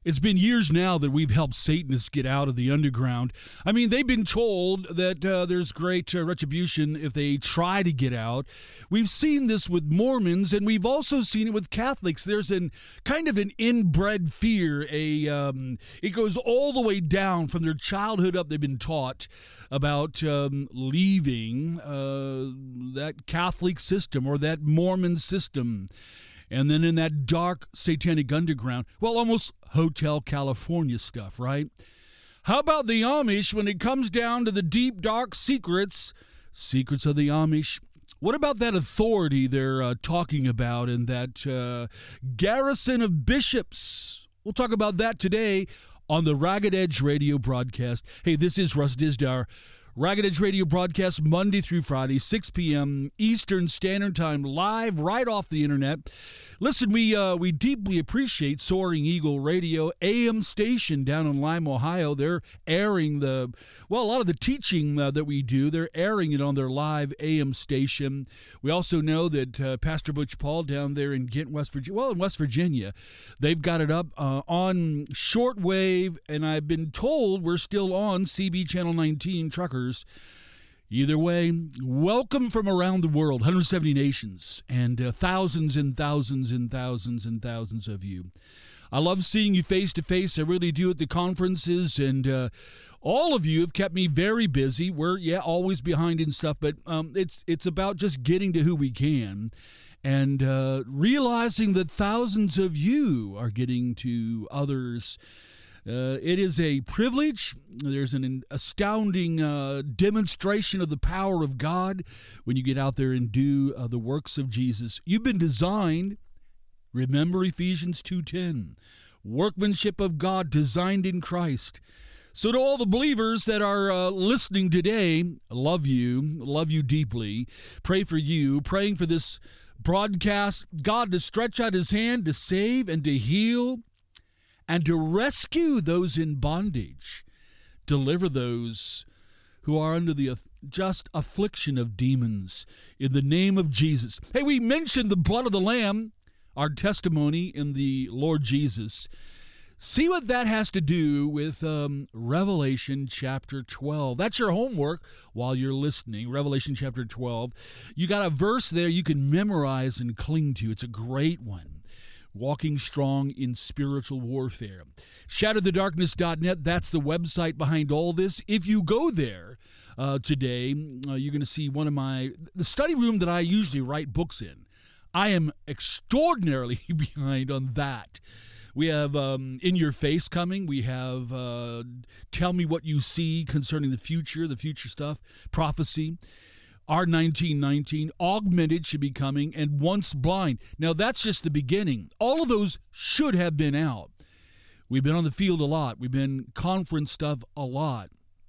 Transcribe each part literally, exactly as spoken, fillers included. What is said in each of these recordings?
It's been years now that we've helped Satanists get out of the underground. I mean, they've been told that uh, there's great uh, retribution if they try to get out. We've seen this with Mormons, and we've also seen it with Catholics. There's an kind of an inbred fear. A um, it goes all the way down from their childhood up. They've been taught about um, leaving uh, that Catholic system or that Mormon system. And then in that dark satanic underground, well, almost Hotel California stuff, right? How about the Amish when it comes down to the deep, dark secrets, secrets of the Amish? What about that authority they're uh, talking about in that uh, garrison of bishops? We'll talk about that today on the Ragged Edge radio broadcast. Hey, this is Russ Dizdar. Ragged Edge Radio broadcast Monday through Friday, six p.m. Eastern Standard Time, live right off the internet. Listen, we uh, we deeply appreciate Soaring Eagle Radio, A M station down in Lime, Ohio. They're airing the, well, a lot of the teaching uh, that we do, they're airing it on their live A M station. We also know that uh, Pastor Butch Paul down there in Ghent, West Virginia, well, in West Virginia, they've got it up uh, on shortwave, and I've been told we're still on C B Channel nineteen Truckers. Either way, welcome from around the world, one hundred seventy nations, and uh, thousands and thousands and thousands and thousands of you. I love seeing you face to face. I really do at the conferences, and uh, all of you have kept me very busy. We're, yeah, always behind in stuff, but um, it's it's about just getting to who we can and uh, realizing that thousands of you are getting to others. Uh, it is a privilege. There's an astounding uh, demonstration of the power of God when you get out there and do uh, the works of Jesus. You've been designed, remember Ephesians two ten, workmanship of God designed in Christ. So to all the believers that are uh, listening today, love you, love you deeply, pray for you, praying for this broadcast, God to stretch out his hand to save and to heal, and to rescue those in bondage, deliver those who are under the just affliction of demons, in the name of Jesus. Hey, we mentioned the blood of the Lamb, our testimony in the Lord Jesus. See what that has to do with um, Revelation chapter twelve. That's your homework while you're listening, Revelation chapter twelve. You got a verse there you can memorize and cling to. It's a great one. Walking strong in spiritual warfare. shatter the darkness dot net, that's the website behind all this. If you go there uh, today, uh, you're going to see one of my, the study room that I usually write books in. I am extraordinarily behind on that. We have um, In Your Face coming. We have uh, Tell Me What You See concerning the future, the future stuff, prophecy. R nineteen nineteen, Augmented should be coming, and Once Blind. Now, that's just the beginning. All of those should have been out. We've been on the field a lot. We've been conference stuff a lot.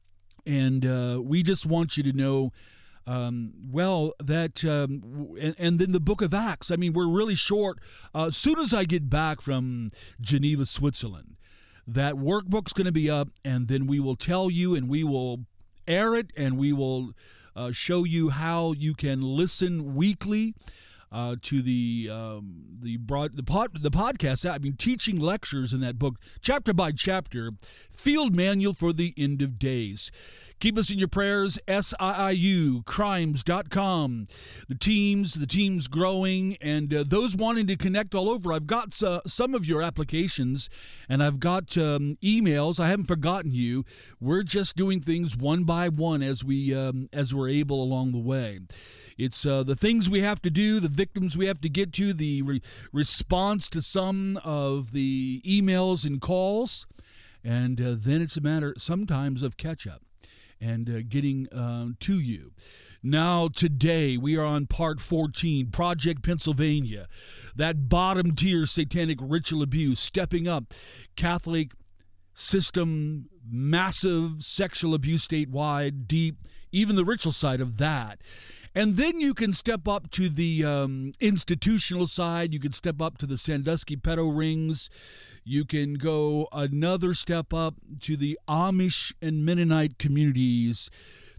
And uh, we just want you to know, um, well, that, um, and, and then the book of Acts. I mean, we're really short. Uh, as soon as I get back from Geneva, Switzerland, that workbook's going to be up, and then we will tell you, and we will air it, and we will Uh, show you how you can listen weekly uh, to the um, the broad the pod the podcast. I mean, teaching lectures in that book, chapter by chapter, field manual for the end of days. Keep us in your prayers. S I I U crimes dot com. The teams, the teams growing, and uh, those wanting to connect all over. I've got uh, some of your applications, and I've got um, emails. I haven't forgotten you. We're just doing things one by one as we um, as we're able along the way. It's uh, the things we have to do, the victims we have to get to, the re- response to some of the emails and calls, and uh, then it's a matter sometimes of catch up and uh, getting uh, to you. Now, today, we are on part fourteen, Project Pennsylvania, that bottom-tier satanic ritual abuse, stepping up, Catholic system, massive sexual abuse statewide, deep, even the ritual side of that. And then you can step up to the um, institutional side. You can step up to the Sandusky pedo rings. You can go another step up to the Amish and Mennonite communities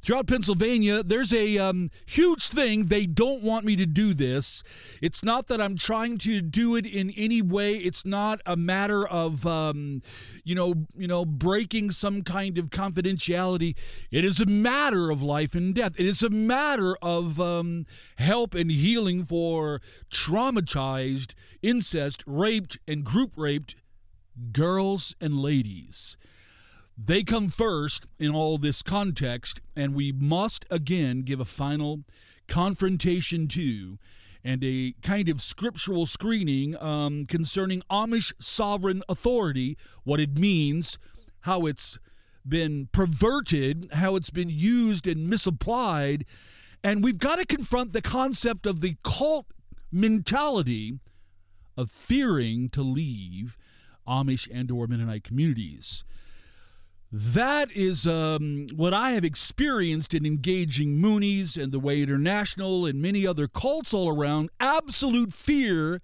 throughout Pennsylvania, there's a um, huge thing. They don't want me to do this. It's not that I'm trying to do it in any way. It's not a matter of, um, you know, you know, breaking some kind of confidentiality. It is a matter of life and death. It is a matter of um, help and healing for traumatized, incest, raped, and group raped girls and ladies. They come first in all this context, and we must again give a final confrontation to and a kind of scriptural screening um, concerning Amish sovereign authority, what it means, how it's been perverted, how it's been used and misapplied, and we've got to confront the concept of the cult mentality of fearing to leave Amish and or Mennonite communities. That is um, what I have experienced in engaging Moonies and the Way International and many other cults all around. Absolute fear.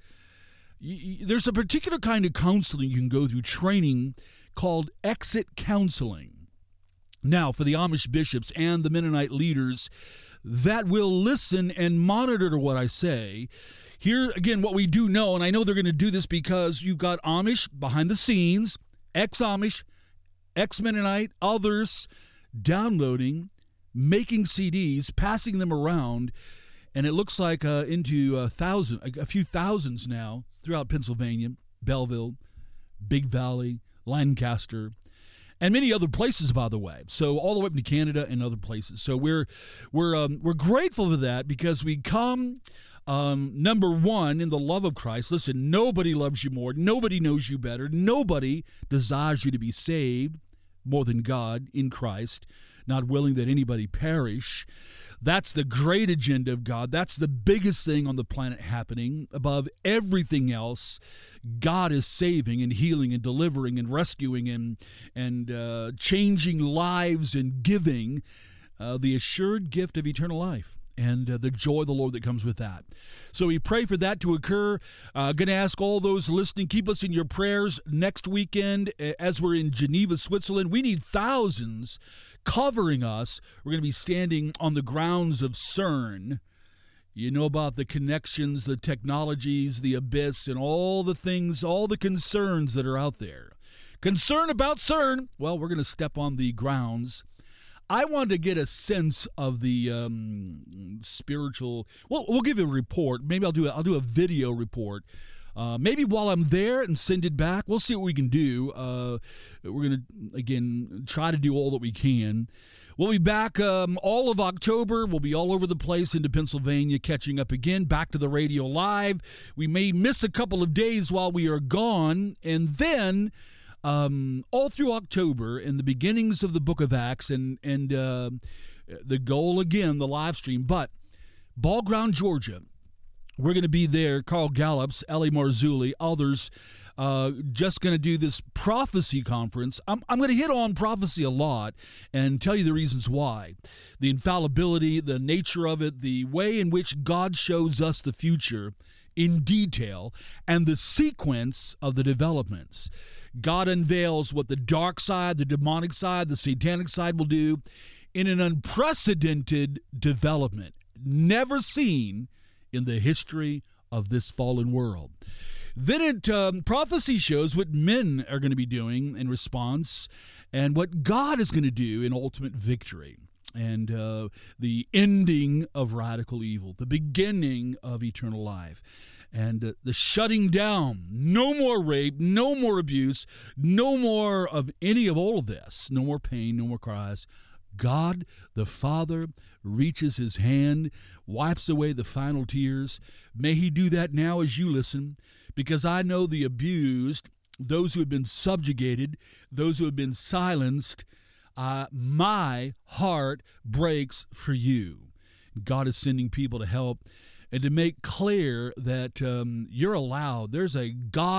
There's a particular kind of counseling you can go through, training called exit counseling. Now, for the Amish bishops and the Mennonite leaders that will listen and monitor what I say, here again, what we do know, and I know they're going to do this because you've got Amish behind the scenes, ex-Amish, ex-Mennonite, others downloading, making C Ds, passing them around, and it looks like uh, into a thousand, a few thousands now throughout Pennsylvania, Belleville, Big Valley, Lancaster, and many other places, by the way. So all the way up to Canada and other places. So we're we're um, we're grateful for that because we come. Um, number one, in the love of Christ. Listen, nobody loves you more. Nobody knows you better. Nobody desires you to be saved more than God in Christ, not willing that anybody perish. That's the great agenda of God. That's the biggest thing on the planet happening. Above everything else, God is saving and healing and delivering and rescuing and, and uh, changing lives and giving uh, the assured gift of eternal life. And uh, the joy of the Lord that comes with that. So we pray for that to occur. Uh, going to ask all those listening, keep us in your prayers next weekend as we're in Geneva, Switzerland. We need thousands covering us. We're going to be standing on the grounds of CERN. You know about the connections, the technologies, the abyss, and all the things, all the concerns that are out there. Concern about CERN? Well, we're going to step on the grounds. I wanted to get a sense of the um, spiritual. Well, we'll give you a report. Maybe I'll do a, I'll do a video report. Uh, maybe while I'm there and send it back. We'll see what we can do. Uh, we're going to, again, try to do all that we can. We'll be back um, all of October. We'll be all over the place into Pennsylvania, catching up again, back to the radio live. We may miss a couple of days while we are gone, and then Um, all through October and the beginnings of the book of Acts and, and uh, the goal, again, the live stream. But Ball Ground, Georgia, we're going to be there. Carl Gallups, Ellie Marzulli, others, uh, just going to do this prophecy conference. I'm, I'm going to hit on prophecy a lot and tell you the reasons why. The infallibility, the nature of it, the way in which God shows us the future in detail, and the sequence of the developments. God unveils what the dark side, the demonic side, the satanic side will do in an unprecedented development, never seen in the history of this fallen world. Then it um, prophecy shows what men are going to be doing in response and what God is going to do in ultimate victory. And uh, the ending of radical evil, the beginning of eternal life, and uh, the shutting down. No more rape, no more abuse, no more of any of all of this. No more pain, no more cries. God the Father reaches his hand, wipes away the final tears. May he do that now as you listen, because I know the abused, those who have been subjugated, those who have been silenced, Uh, my heart breaks for you. God is sending people to help and to make clear that um, you're allowed. There's a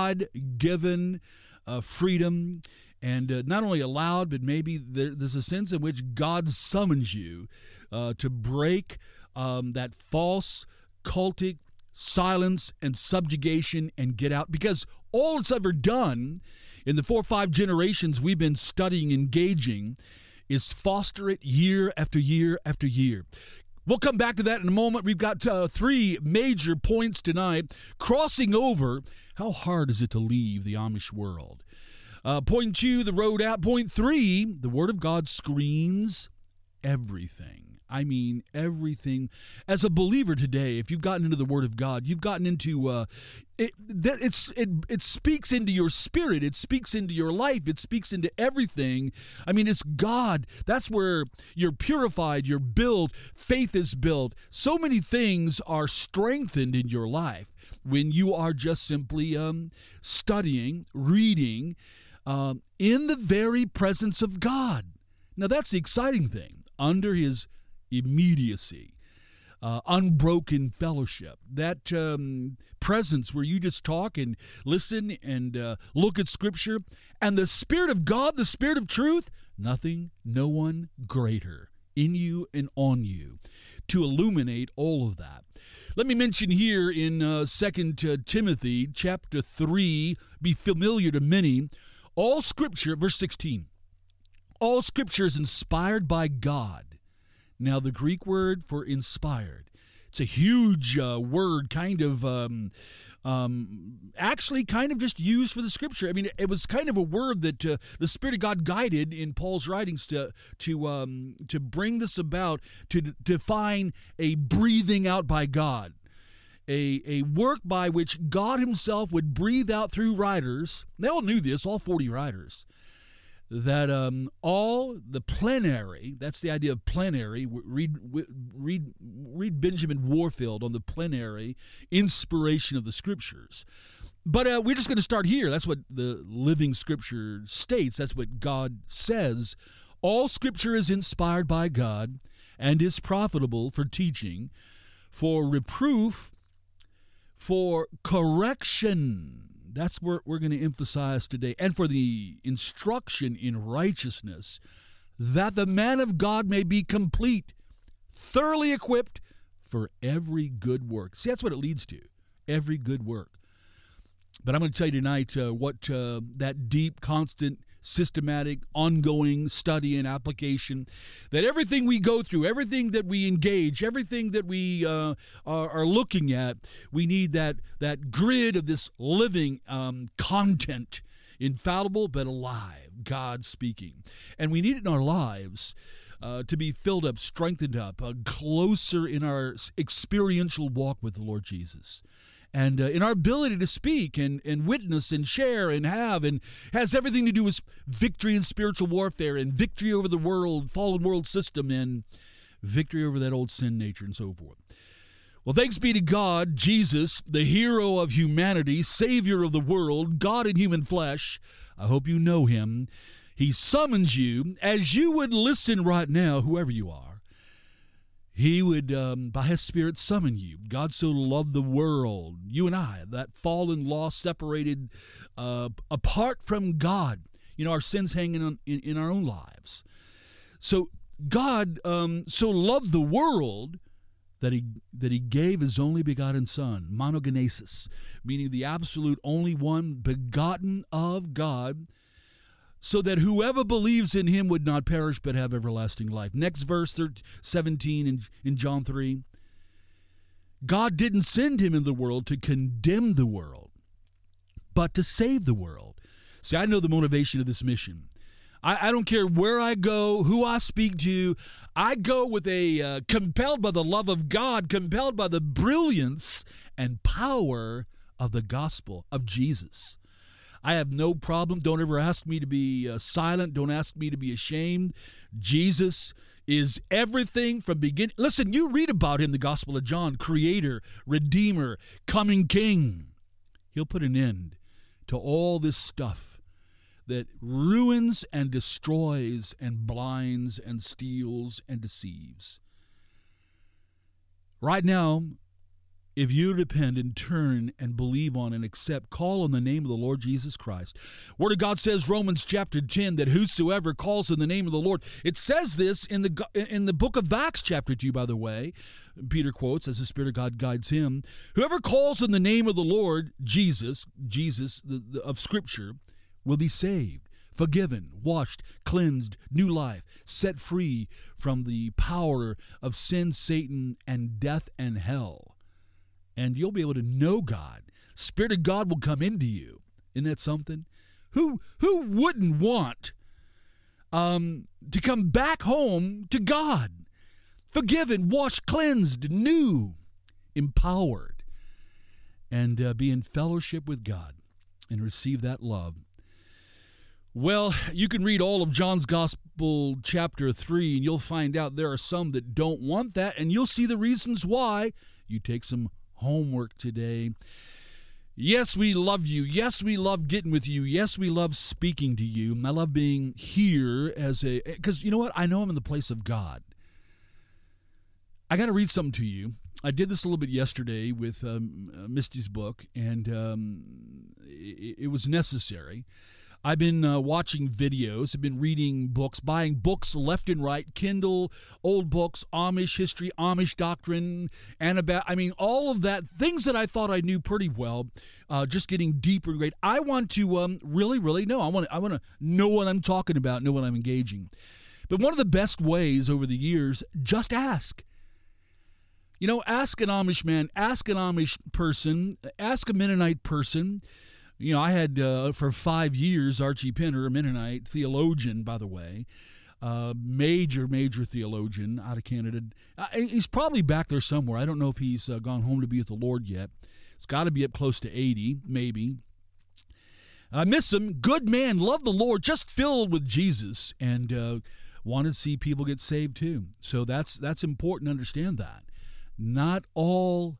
God-given uh, freedom, and uh, not only allowed, but maybe there, there's a sense in which God summons you uh, to break um, that false, cultic silence and subjugation and get out. Because all it's ever done in the four or five generations we've been studying, engaging, is foster it year after year after year. We'll come back to that in a moment. We've got uh, three major points tonight. Crossing over, how hard is it to leave the Amish world? Uh, point two, the road out. Point three, the Word of God screens everything. I mean, everything. As a believer today, if you've gotten into the Word of God, you've gotten into uh, it. That it's it. It speaks into your spirit. It speaks into your life. It speaks into everything. I mean, it's God. That's where you're purified. You're built. Faith is built. So many things are strengthened in your life when you are just simply um, studying, reading, um, in the very presence of God. Now, that's the exciting thing. Under His immediacy, uh, unbroken fellowship, that um, presence where you just talk and listen and uh, look at Scripture, and the Spirit of God, the Spirit of truth, nothing, no one greater in you and on you to illuminate all of that. Let me mention here in uh, Second Timothy chapter three, be familiar to many, all Scripture, verse sixteen, all Scripture is inspired by God. Now, the Greek word for inspired, it's a huge uh, word, kind of, um, um, actually kind of just used for the Scripture. I mean, it was kind of a word that uh, the Spirit of God guided in Paul's writings to to um, to bring this about, to d- define a breathing out by God, a, a work by which God Himself would breathe out through writers. They all knew this, all forty writers. That um, all the plenary, that's the idea of plenary, read, read, read Benjamin Warfield on the plenary inspiration of the Scriptures. But uh, we're just going to start here. That's what the Living Scripture states. That's what God says. All Scripture is inspired by God and is profitable for teaching, for reproof, for correction. That's what we're going to emphasize today. And for the instruction in righteousness, that the man of God may be complete, thoroughly equipped for every good work. See, that's what it leads to, every good work. But I'm going to tell you tonight uh, what uh, that deep, constant, systematic, ongoing study and application, that everything we go through, everything that we engage, everything that we uh, are, are looking at, we need that, that grid of this living um, content, infallible but alive, God speaking. And we need it in our lives uh, to be filled up, strengthened up, uh, closer in our experiential walk with the Lord Jesus. And uh, in our ability to speak and, and witness and share and have, and has everything to do with victory in spiritual warfare and victory over the world, fallen world system, and victory over that old sin nature and so forth. Well, thanks be to God, Jesus, the hero of humanity, Savior of the world, God in human flesh. I hope you know Him. He summons you as you would listen right now, whoever you are. He would, um, by His Spirit, summon you. God so loved the world, you and I, that fallen, lost, separated, uh, apart from God. You know, our sins hanging on, in, in our own lives. So God um, so loved the world that he that he gave His only begotten Son, monogenesis, meaning the absolute only one begotten of God, so that whoever believes in Him would not perish but have everlasting life. Next verse, seventeen in, in John three. God didn't send Him in the world to condemn the world, but to save the world. See, I know the motivation of this mission. I, I don't care where I go, who I speak to. I go with a uh, compelled by the love of God, compelled by the brilliance and power of the gospel of Jesus. I have no problem. Don't ever ask me to be uh, silent. Don't ask me to be ashamed. Jesus is everything from beginning. Listen, you read about Him, the Gospel of John, Creator, Redeemer, coming King. He'll put an end to all this stuff that ruins and destroys and blinds and steals and deceives. Right now, if you repent and turn and believe on and accept, call on the name of the Lord Jesus Christ. Word of God says, Romans chapter ten, that whosoever calls on the name of the Lord. It says this in the in the book of Acts chapter two, by the way. Peter quotes, as the Spirit of God guides him, whoever calls on the name of the Lord Jesus, Jesus the, the, of Scripture, will be saved. forgiven, washed, cleansed, new life, set free from the power of sin, Satan, and death and hell. And you'll be able to know God. Spirit of God will come into you. Isn't that something? Who who wouldn't want um, to come back home to God? Forgiven, washed, cleansed, new, empowered, and uh, be in fellowship with God and receive that love. Well, you can read all of John's Gospel chapter three, and you'll find out there are some that don't want that, and you'll see the reasons why. You take some homework today. Yes, we love you. Yes, we love getting with you. Yes, we love speaking to you. I love being here as a, because you know what? I know I'm in the place of God. I got to read something to you. I did this a little bit yesterday with um, uh, Misty's book, and um, it, it was necessary. I've been uh, watching videos, I've been reading books, buying books left and right, Kindle, old books, Amish history, Amish doctrine, Anabaptist. I mean, all of that, things that I thought I knew pretty well, uh, just getting deeper and great. I want to um, really, really know. I want to I want to know what I'm talking about, know what I'm engaging. But one of the best ways over the years, just ask. You know, ask an Amish man, ask an Amish person, ask a Mennonite person. You know, I had uh, for five years Archie Pinner, a Mennonite theologian, by the way, uh, major, major theologian out of Canada. Uh, he's probably back there somewhere. I don't know if he's uh, gone home to be with the Lord yet. It's got to be up close to eighty, maybe. I miss him. Good man, loved the Lord, just filled with Jesus, and uh, wanted to see people get saved too. So that's that's important to understand that. Not all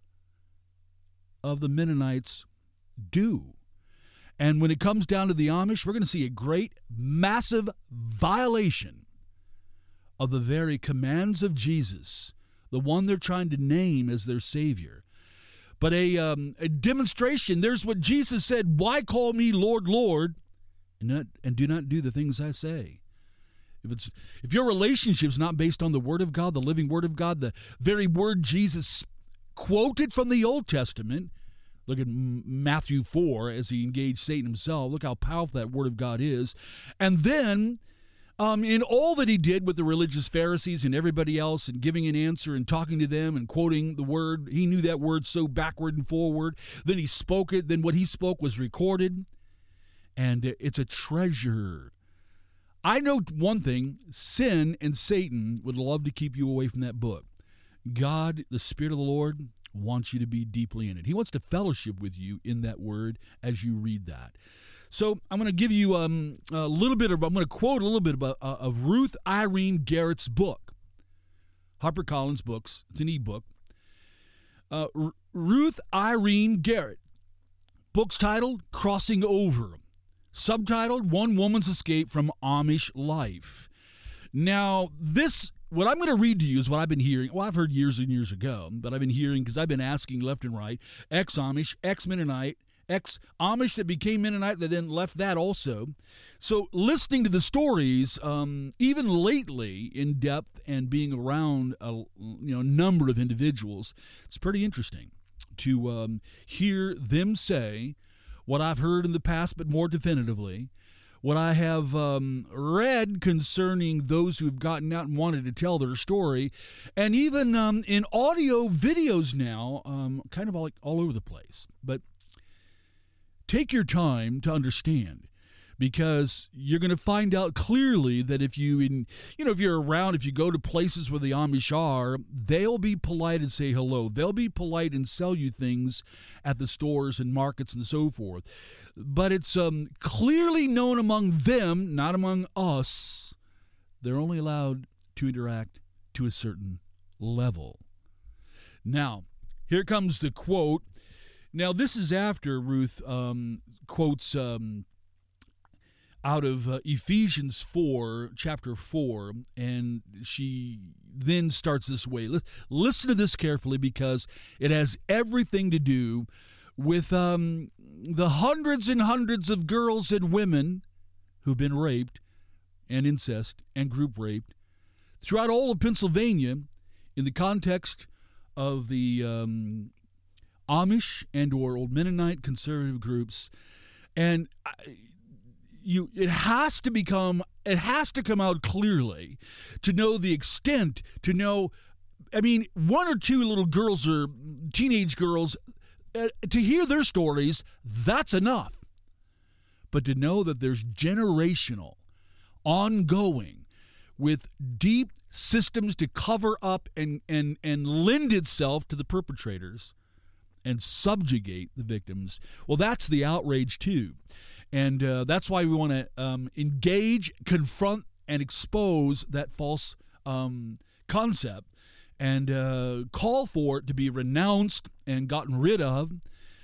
of the Mennonites do. And when it comes down to the Amish, we're going to see a great, massive violation of the very commands of Jesus, the one they're trying to name as their Savior. But a, um, a demonstration, there's what Jesus said, why call me Lord, Lord, and, not, and do not do the things I say. If it's if your relationship's not based on the Word of God, the living Word of God, the very word Jesus quoted from the Old Testament, look at Matthew four as he engaged Satan himself. Look how powerful that Word of God is. And then um, in all that he did with the religious Pharisees and everybody else and giving an answer and talking to them and quoting the Word, he knew that Word so backward and forward. Then he spoke it. Then what he spoke was recorded. And it's a treasure. I know one thing, sin and Satan would love to keep you away from that book. God, the Spirit of the Lord, wants you to be deeply in it. He wants to fellowship with you in that word as you read that. So I'm going to give you um, a little bit of, I'm going to quote a little bit about, uh, of Ruth Irene Garrett's book. HarperCollins Books. It's an e-book. Uh, R- Ruth Irene Garrett. Book's titled, Crossing Over. Subtitled, One Woman's Escape from Amish Life. Now, this, what I'm going to read to you is what I've been hearing. Well, I've heard years and years ago, but I've been hearing because I've been asking left and right, ex-Amish, ex-Mennonite, ex-Amish that became Mennonite that then left that also. So listening to the stories, um, even lately in depth and being around a you know number of individuals, it's pretty interesting to um, hear them say what I've heard in the past, but more definitively, what I have um, read concerning those who've gotten out and wanted to tell their story, and even um, in audio videos now, um, kind of all, all over the place. But take your time to understand, because you're going to find out clearly that if you, in, you know, if you're around, if you go to places where the Amish are, they'll be polite and say hello. They'll be polite and sell you things at the stores and markets and so forth. But it's um, clearly known among them, not among us. They're only allowed to interact to a certain level. Now, here comes the quote. Now, this is after Ruth um, quotes um, out of uh, Ephesians four, chapter four, and she then starts this way. L- listen to this carefully, because it has everything to do with um, the hundreds and hundreds of girls and women who've been raped and incest and group raped throughout all of Pennsylvania in the context of the um, Amish and or Old Mennonite conservative groups. And I, you it has to become it has to come out clearly to know the extent, to know, I mean, one or two little girls or teenage girls, uh, to hear their stories, that's enough. But to know that there's generational, ongoing, with deep systems to cover up and, and, and lend itself to the perpetrators and subjugate the victims, well, that's the outrage too. And uh, that's why we want to um, engage, confront, and expose that false um, concept and uh, call for it to be renounced and gotten rid of.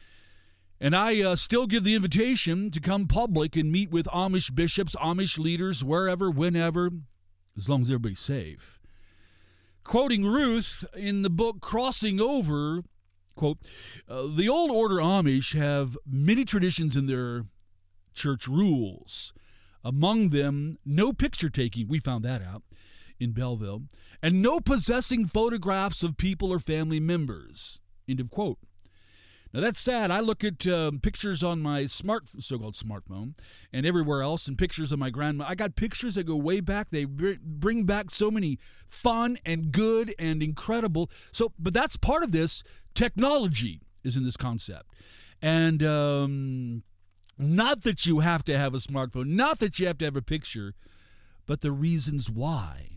And I uh, still give the invitation to come public and meet with Amish bishops, Amish leaders, wherever, whenever, as long as everybody's safe. Quoting Ruth in the book Crossing Over, quote, uh, the old order Amish have many traditions in their church rules. Among them, no picture taking, we found that out in Belleville, and no possessing photographs of people or family members, end of quote. Now, that's sad. I look at uh, pictures on my smart, so-called smartphone and everywhere else, and pictures of my grandma. I got pictures that go way back. They bring back so many fun and good and incredible. So, but that's part of this. Technology is in this concept. And um, not that you have to have a smartphone, not that you have to have a picture, but the reasons why.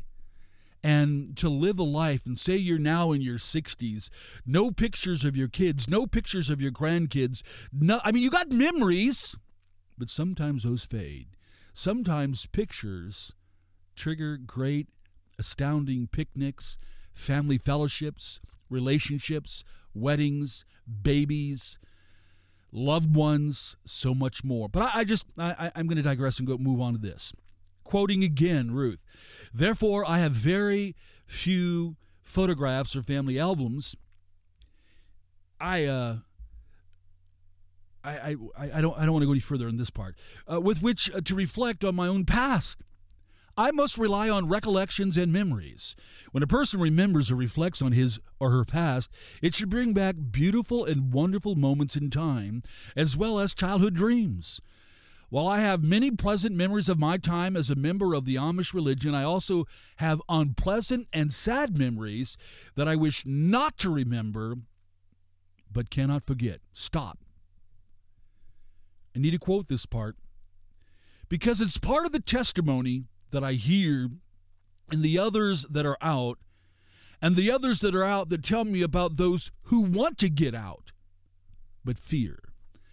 And to live a life, and say you're now in your sixties, no pictures of your kids, no pictures of your grandkids. No, I mean, you got memories, but sometimes those fade. Sometimes pictures trigger great, astounding picnics, family fellowships, relationships, weddings, babies, loved ones, so much more. But I, I just, I, I'm going to digress and go move on to this. Quoting again, Ruth, therefore, I have very few photographs or family albums. I, uh, I, I, I don't, I don't want to go any further in this part. Uh, with which uh, to reflect on my own past, I must rely on recollections and memories. When a person remembers or reflects on his or her past, it should bring back beautiful and wonderful moments in time, as well as childhood dreams. While I have many pleasant memories of my time as a member of the Amish religion, I also have unpleasant and sad memories that I wish not to remember, but cannot forget. Stop. I need to quote this part because it's part of the testimony that I hear in the others that are out, and the others that are out that tell me about those who want to get out, but fear.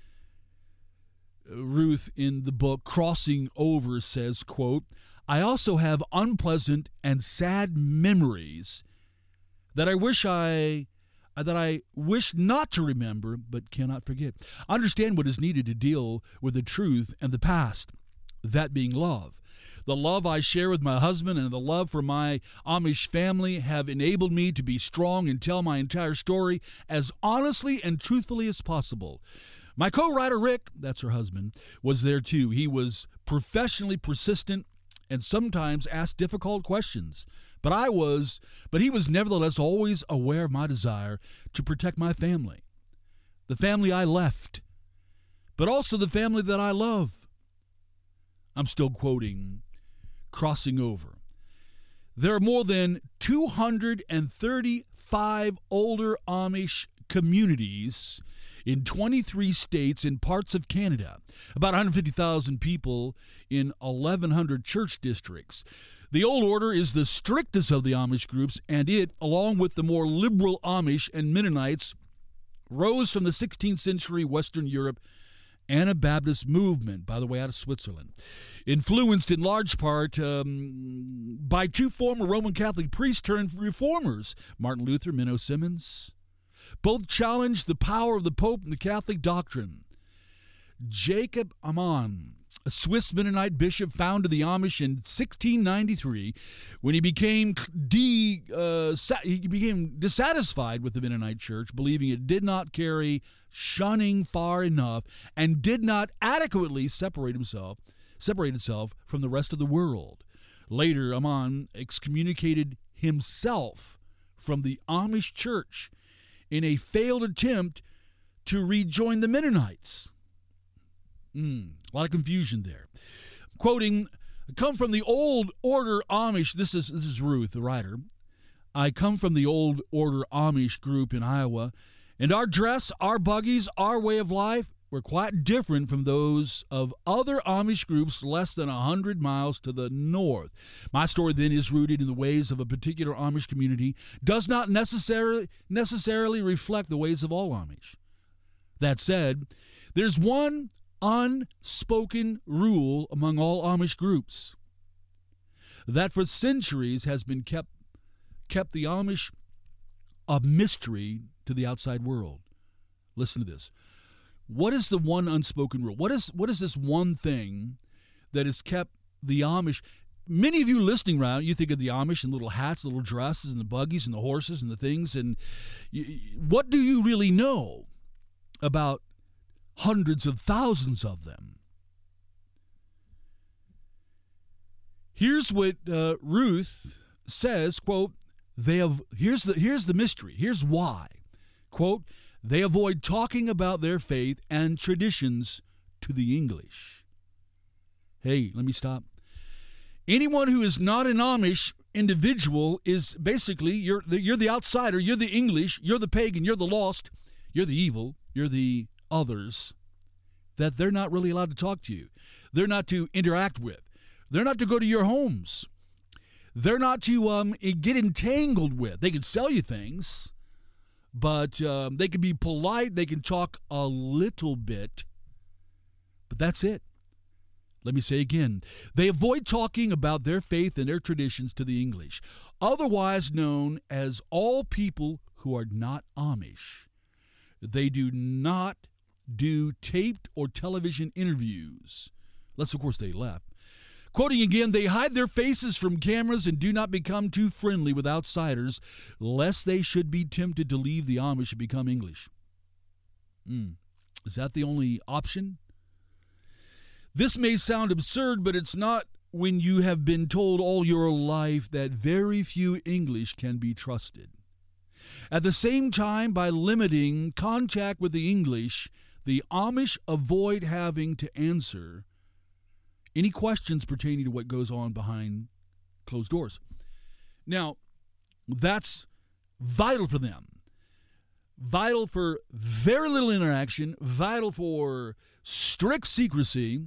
Ruth in the book Crossing Over says, quote, I also have unpleasant and sad memories that I wish I that I wish not to remember but cannot forget. Understand what is needed to deal with the truth and the past, that being love. The love I share with my husband and the love for my Amish family have enabled me to be strong and tell my entire story as honestly and truthfully as possible. My co-writer, Rick, that's her husband, was there too. He was professionally persistent and sometimes asked difficult questions. But I was, but he was nevertheless always aware of my desire to protect my family, the family I left, but also the family that I love. I'm still quoting Crossing Over. There are more than two hundred thirty-five older Amish communities in twenty-three states and parts of Canada, about one hundred fifty thousand people in eleven hundred church districts. The Old Order is the strictest of the Amish groups, and it, along with the more liberal Amish and Mennonites, rose from the sixteenth century Western Europe Anabaptist movement, by the way, out of Switzerland, influenced in large part um, by two former Roman Catholic priests turned reformers, Martin Luther, Menno Simmons. Both challenged the power of the Pope and the Catholic doctrine. Jacob Ammann, a Swiss Mennonite bishop, founded the Amish in sixteen ninety-three when he became de, uh, he became dissatisfied with the Mennonite church, believing it did not carry shunning far enough and did not adequately separate himself, separate itself from the rest of the world. Later, Ammann excommunicated himself from the Amish church in a failed attempt to rejoin the Mennonites. Mm, a lot of confusion there. Quoting, come from the old order Amish. This is this is Ruth, the writer. I come from the old order Amish group in Iowa, and our dress, our buggies, our way of life were quite different from those of other Amish groups less than one hundred miles to the north. My story then is rooted in the ways of a particular Amish community, does not necessarily necessarily reflect the ways of all Amish. That said, there's one unspoken rule among all Amish groups that for centuries has been kept kept the Amish a mystery to the outside world. Listen to this. What is the one unspoken rule? What is what is this one thing that has kept the Amish? Many of you listening around, you think of the Amish in little hats, little dresses, and the buggies, and the horses, and the things. And you, what do you really know about hundreds of thousands of them? Here's what uh, Ruth says, quote, they have, here's the, here's the mystery. Here's why. Quote, they avoid talking about their faith and traditions to the English. Hey, let me stop. Anyone who is not an Amish individual is basically, you're the, you're the outsider, you're the English, you're the pagan, you're the lost, you're the evil, you're the others, that they're not really allowed to talk to you. They're not to interact with. They're not to go to your homes. They're not to um, get entangled with. They can sell you things, but um, they can be polite. They can talk a little bit, but that's it. Let me say again. They avoid talking about their faith and their traditions to the English, otherwise known as all people who are not Amish. They do not do taped or television interviews, unless, of course, they left. Quoting again, they hide their faces from cameras and do not become too friendly with outsiders, lest they should be tempted to leave the Amish and become English. Mm. Is that the only option? This may sound absurd, but it's not when you have been told all your life that very few English can be trusted. At the same time, by limiting contact with the English, the Amish avoid having to answer any questions pertaining to what goes on behind closed doors. Now, that's vital for them. Vital for very little interaction, vital for strict secrecy.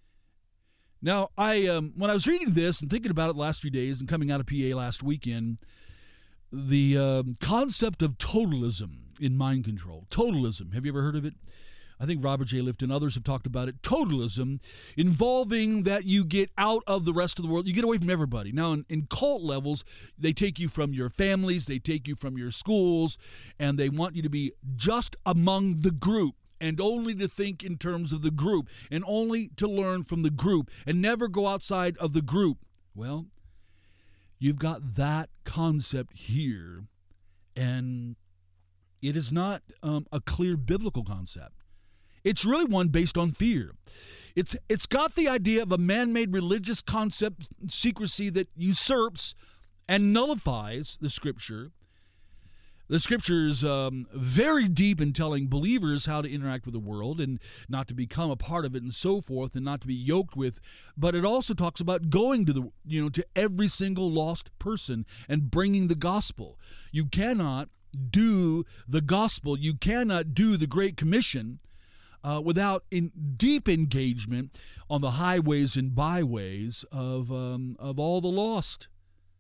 Now, I um, when I was reading this and thinking about it the last few days and coming out of P A last weekend, the um, concept of totalism in mind control. Totalism, have you ever heard of it? I think Robert J. Lift and others have talked about it. Totalism, involving that you get out of the rest of the world. You get away from everybody. Now, in, in cult levels, they take you from your families, they take you from your schools, and they want you to be just among the group, and only to think in terms of the group, and only to learn from the group, and never go outside of the group. Well, you've got that concept here, and it is not um, a clear biblical concept. It's really one based on fear. It's it's got the idea of a man-made religious concept, secrecy that usurps and nullifies the Scripture. The Scripture is um, very deep in telling believers how to interact with the world and not to become a part of it and so forth, and not to be yoked with. But it also talks about going to the you know to every single lost person and bringing the gospel. You cannot do the gospel. You cannot do the Great Commission Uh, without in deep engagement on the highways and byways of um, of all the lost.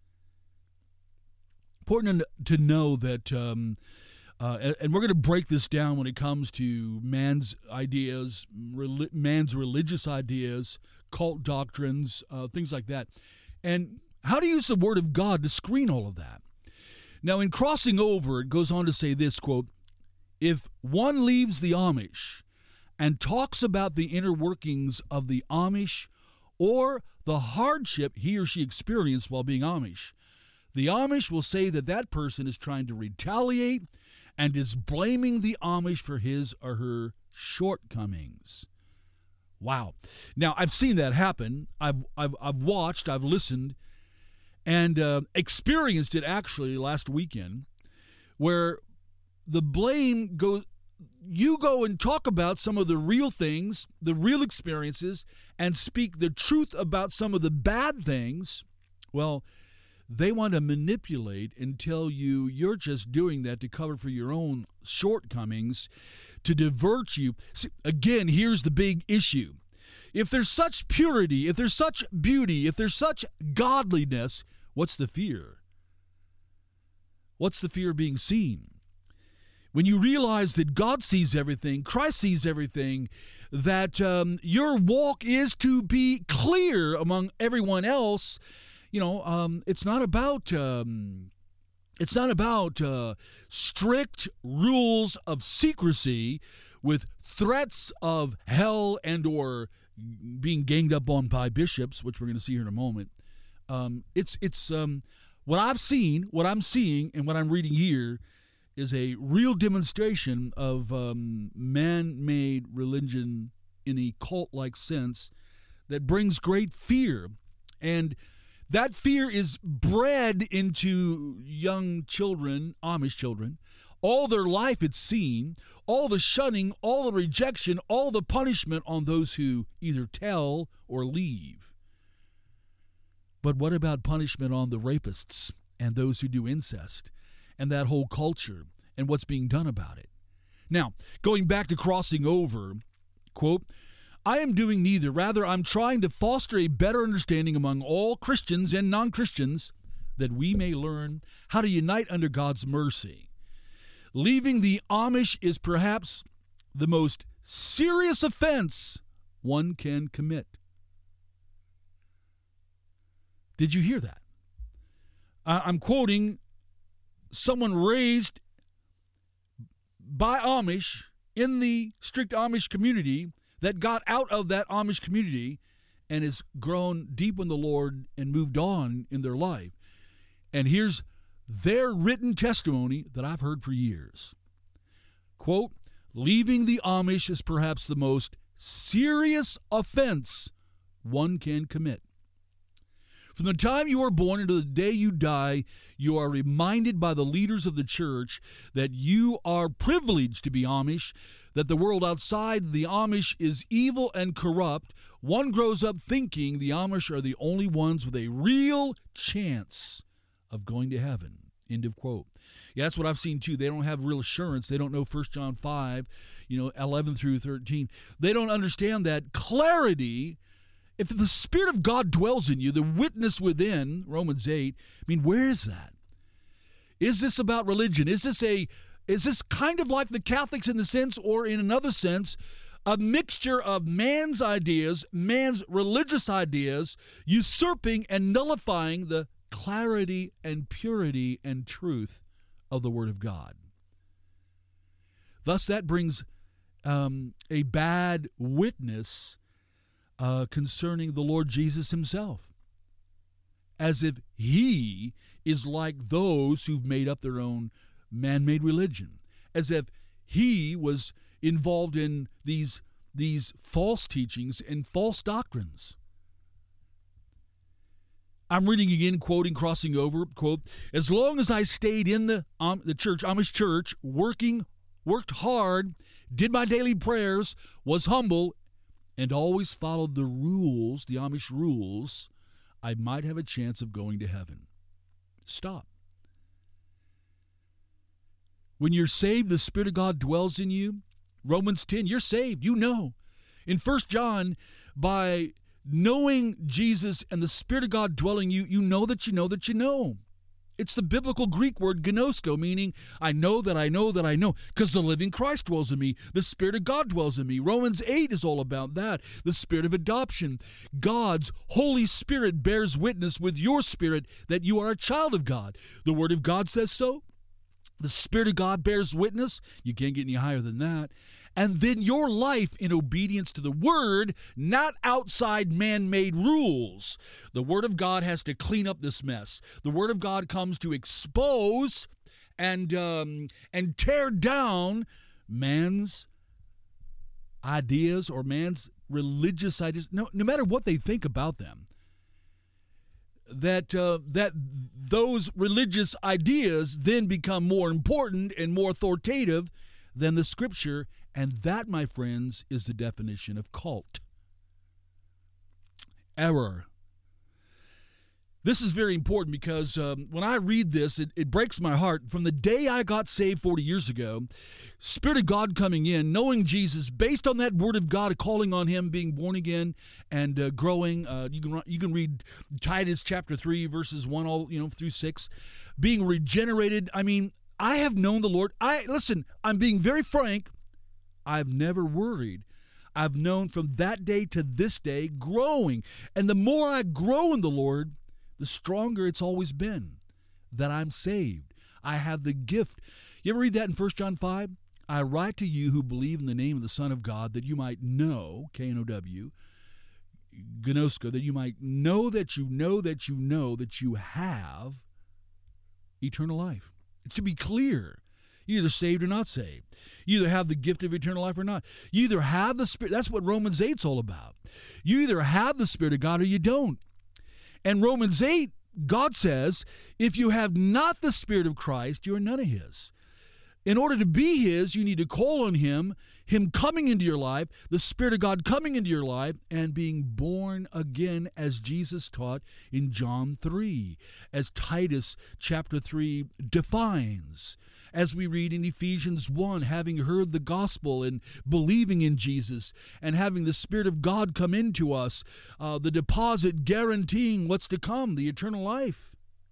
Important to know that, um, uh, and we're going to break this down when it comes to man's ideas, rel- man's religious ideas, cult doctrines, uh, things like that, and how to use the Word of God to screen all of that. Now, in crossing over, it goes on to say this, quote, if one leaves the Amish and talks about the inner workings of the Amish or the hardship he or she experienced while being Amish, the Amish will say that that person is trying to retaliate and is blaming the Amish for his or her shortcomings. Wow. Now, I've seen that happen. I've I've, I've watched, I've listened, and uh, experienced it actually last weekend, where the blame goes you go and talk about some of the real things, the real experiences, and speak the truth about some of the bad things, well, they want to manipulate and tell you you're just doing that to cover for your own shortcomings, to divert you. See, again, here's the big issue. If there's such purity, if there's such beauty, if there's such godliness, what's the fear? What's the fear of being seen? When you realize that God sees everything, Christ sees everything, that um, your walk is to be clear among everyone else, you know, um, it's not about um, it's not about uh, strict rules of secrecy with threats of hell and or being ganged up on by bishops, which we're going to see here in a moment. Um, it's it's um, what I've seen, what I'm seeing, and what I'm reading here is a real demonstration of um, man-made religion in a cult-like sense that brings great fear. And that fear is bred into young children, Amish children. All their life it's seen, all the shunning, all the rejection, all the punishment on those who either tell or leave. But what about punishment on the rapists and those who do incest and that whole culture and what's being done about it? Now, going back to crossing over, quote, I am doing neither. Rather, I'm trying to foster a better understanding among all Christians and non-Christians that we may learn how to unite under God's mercy. Leaving the Amish is perhaps the most serious offense one can commit. Did you hear that? I'm quoting someone raised by Amish in the strict Amish community that got out of that Amish community and has grown deep in the Lord and moved on in their life. And here's their written testimony that I've heard for years. Quote, leaving the Amish is perhaps the most serious offense one can commit. From the time you are born until the day you die, you are reminded by the leaders of the church that you are privileged to be Amish, that the world outside the Amish is evil and corrupt. One grows up thinking the Amish are the only ones with a real chance of going to heaven. End of quote. Yeah, that's what I've seen too. They don't have real assurance. They don't know First John five, you know, eleven through thirteen. They don't understand that clarity. If the Spirit of God dwells in you, the witness within, Romans eight, I mean, where is that? Is this about religion? Is this a is this kind of like the Catholics in the sense, or in another sense, a mixture of man's ideas, man's religious ideas, usurping and nullifying the clarity and purity and truth of the Word of God? Thus, that brings um, a bad witness Uh, concerning the Lord Jesus himself, as if he is like those who've made up their own man-made religion, as if he was involved in these, these false teachings and false doctrines. I'm reading again, quoting, crossing over, quote, as long as I stayed in the, um, the church, Amish church, working, worked hard, did my daily prayers, was humble, and always followed the rules, the Amish rules, I might have a chance of going to heaven. Stop. When you're saved, the Spirit of God dwells in you. Romans ten, you're saved, you know. In First John, by knowing Jesus and the Spirit of God dwelling in you, you know that you know that you know. It's the biblical Greek word gnosko, meaning I know that I know that I know, because the living Christ dwells in me. The Spirit of God dwells in me. Romans eight is all about that, the spirit of adoption. God's Holy Spirit bears witness with your spirit that you are a child of God. The Word of God says so. The Spirit of God bears witness. You can't get any higher than that. And then your life in obedience to the Word, not outside man-made rules. The Word of God has to clean up this mess. The Word of God comes to expose and um, and tear down man's ideas or man's religious ideas, no, no matter what they think about them. That uh, that those religious ideas then become more important and more authoritative than the Scripture, and that, my friends, is the definition of cult. Error. This is very important because um, when I read this, it, it breaks my heart. From the day I got saved forty years ago, Spirit of God coming in, knowing Jesus, based on that Word of God, calling on Him, being born again and uh, growing. Uh, you can you can read Titus chapter three, verses one all you know through six, being regenerated. I mean, I have known the Lord. I listen. I'm being very frank. I've never worried. I've known from that day to this day, growing, and the more I grow in the Lord, the stronger it's always been that I'm saved. I have the gift. You ever read that in First John five? I write to you who believe in the name of the Son of God, that you might know, K N O W, gnosko, that you might know that you know that you know that you have eternal life. It should be clear. You're either saved or not saved. You either have the gift of eternal life or not. You either have the Spirit. That's what Romans eight's all about. You either have the Spirit of God or you don't. And Romans eight, God says, if you have not the Spirit of Christ, you are none of His. In order to be His, you need to call on Him, Him coming into your life, the Spirit of God coming into your life, and being born again, as Jesus taught in John three, as Titus chapter three defines. As we read in Ephesians one, having heard the gospel and believing in Jesus and having the Spirit of God come into us, uh, the deposit guaranteeing what's to come, the eternal life.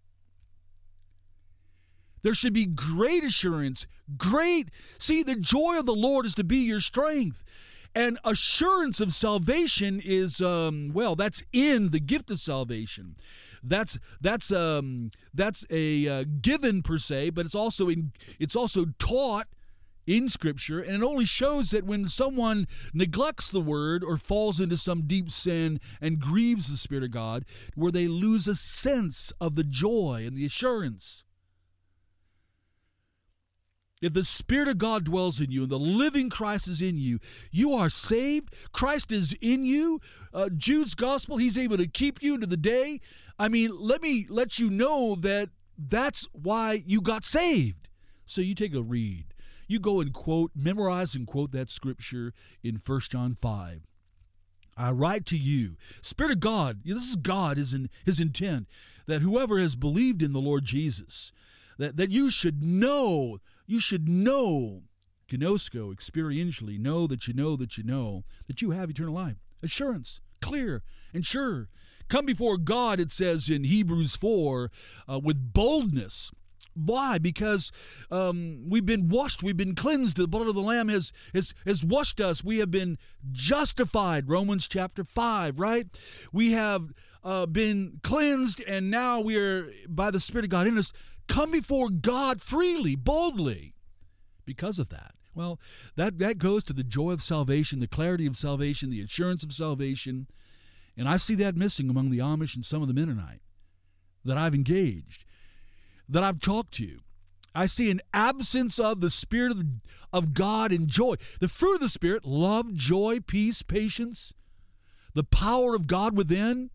There should be great assurance, great. See, the joy of the Lord is to be your strength. And assurance of salvation is, um, well, that's in the gift of salvation. That's that's um that's a uh, given per se, but it's also in it's also taught in Scripture, and it only shows that when someone neglects the Word or falls into some deep sin and grieves the Spirit of God, where they lose a sense of the joy and the assurance. If the Spirit of God dwells in you and the living Christ is in you, you are saved. Christ is in you. Uh, Jude's gospel, He's able to keep you into the day. I mean, let me let you know that that's why you got saved. So you take a read. You go and quote, memorize and quote that scripture in First John five. I write to you, Spirit of God, this is God, is in His intent, that whoever has believed in the Lord Jesus, that, that you should know, you should know, gnosko, experientially, know that you know that you know, that you have eternal life. Assurance, clear and sure. Come before God, it says in Hebrews four, uh, with boldness. Why? Because um, we've been washed, we've been cleansed. The blood of the Lamb has, has, has washed us. We have been justified, Romans chapter five, right? We have uh, been cleansed, and now we are, by the Spirit of God in us, come before God freely, boldly, because of that. Well, that, that goes to the joy of salvation, the clarity of salvation, the assurance of salvation. And I see that missing among the Amish and some of the Mennonite that I've engaged, that I've talked to. I see an absence of the Spirit of, of God and joy. The fruit of the Spirit, love, joy, peace, patience, the power of God within.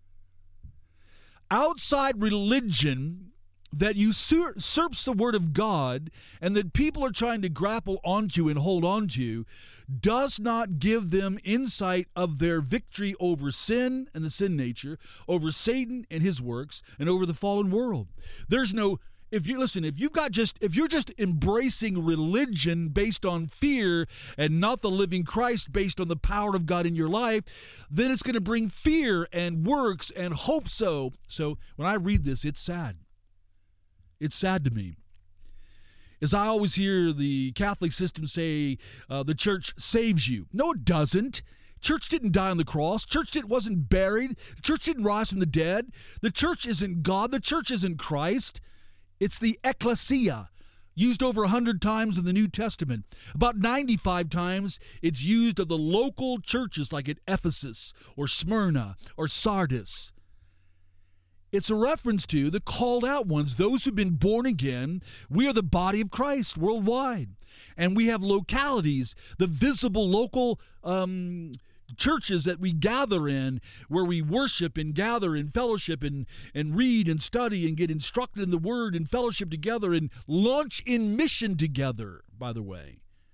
Outside religion that usurps the Word of God and that people are trying to grapple onto and hold on to does not give them insight of their victory over sin and the sin nature, over Satan and his works, and over the fallen world. There's no, if you listen, if you've got just, if you're just embracing religion based on fear and not the living Christ based on the power of God in your life, then it's going to bring fear and works and hope so. So when I read this, it's sad. It's sad to me. As I always hear the Catholic system say, uh, the church saves you. No, it doesn't. Church didn't die on the cross. Church didn't, wasn't buried. The church didn't rise from the dead. The church isn't God. The church isn't Christ. It's the ecclesia, used over one hundred times in the New Testament. About ninety-five times it's used of the local churches like at Ephesus or Smyrna or Sardis. It's a reference to the called out ones, those who've been born again. We are the body of Christ worldwide. And we have localities, the visible local um, churches that we gather in, where we worship and gather in fellowship and, and read and study and get instructed in the Word and fellowship together and launch in mission together, by the way.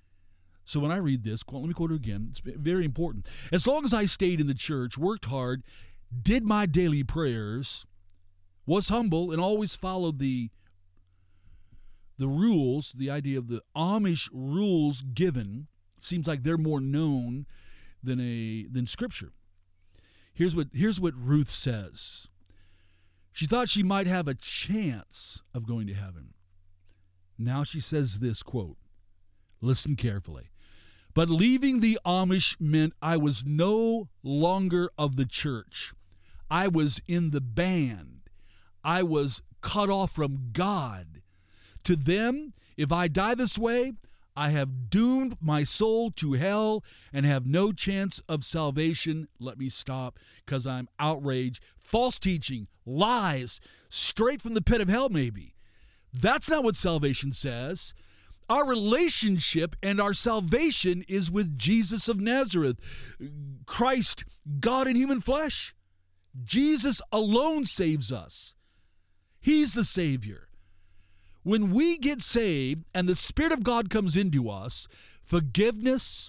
So when I read this, let me quote it again. It's very important. As long as I stayed in the church, worked hard, did my daily prayers, was humble, and always followed the the rules, the idea of the Amish rules given, seems like they're more known than a than Scripture. Here's what here's what Ruth says. She thought she might have a chance of going to heaven. Now she says this, quote, listen carefully. But leaving the Amish meant I was no longer of the church. I was in the band. I was cut off from God. To them, if I die this way, I have doomed my soul to hell and have no chance of salvation. Let me stop because I'm outraged. False teaching, lies, straight from the pit of hell maybe. That's not what salvation says. Our relationship and our salvation is with Jesus of Nazareth, Christ, God in human flesh. Jesus alone saves us. He's the Savior. When we get saved and the Spirit of God comes into us, forgiveness,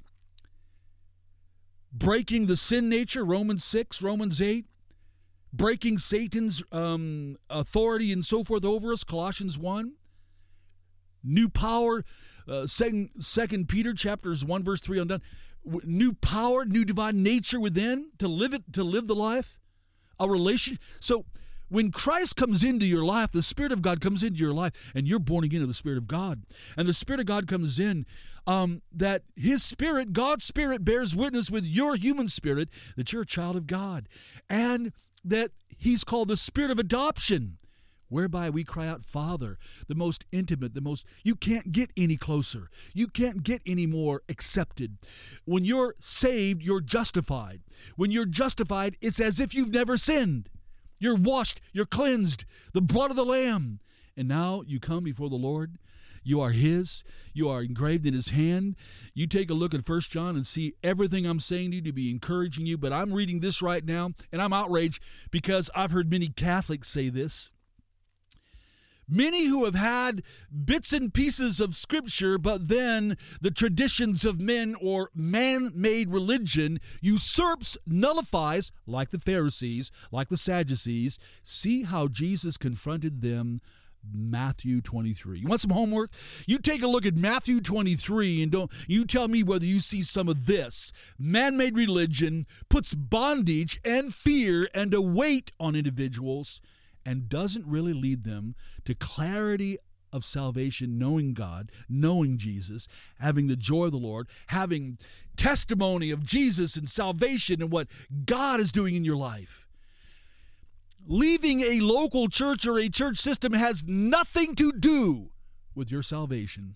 breaking the sin nature, Romans six, Romans eight, breaking Satan's um, authority and so forth over us, Colossians one, new power, uh, second, second Peter chapters one, verse three on down. New power, new divine nature within to live it, to live the life, a relation. So when Christ comes into your life, the Spirit of God comes into your life, and you're born again of the Spirit of God. And the Spirit of God comes in, um, that His Spirit, God's Spirit, bears witness with your human spirit that you're a child of God. And that He's called the Spirit of adoption, whereby we cry out, Father, the most intimate, the most, you can't get any closer. You can't get any more accepted. When you're saved, you're justified. When you're justified, it's as if you've never sinned. You're washed, you're cleansed, the blood of the Lamb. And now you come before the Lord. You are His. You are engraved in His hand. You take a look at First John and see everything I'm saying to you to be encouraging you. But I'm reading this right now, and I'm outraged because I've heard many Catholics say this. Many who have had bits and pieces of Scripture, but then the traditions of men or man-made religion usurps, nullifies, like the Pharisees, like the Sadducees. See how Jesus confronted them, Matthew twenty-three. You want some homework? You take a look at Matthew twenty-three and don't you tell me whether you see some of this. Man-made religion puts bondage and fear and a weight on individuals and doesn't really lead them to clarity of salvation, knowing God, knowing Jesus, having the joy of the Lord, having testimony of Jesus and salvation and what God is doing in your life. Leaving a local church or a church system has nothing to do with your salvation.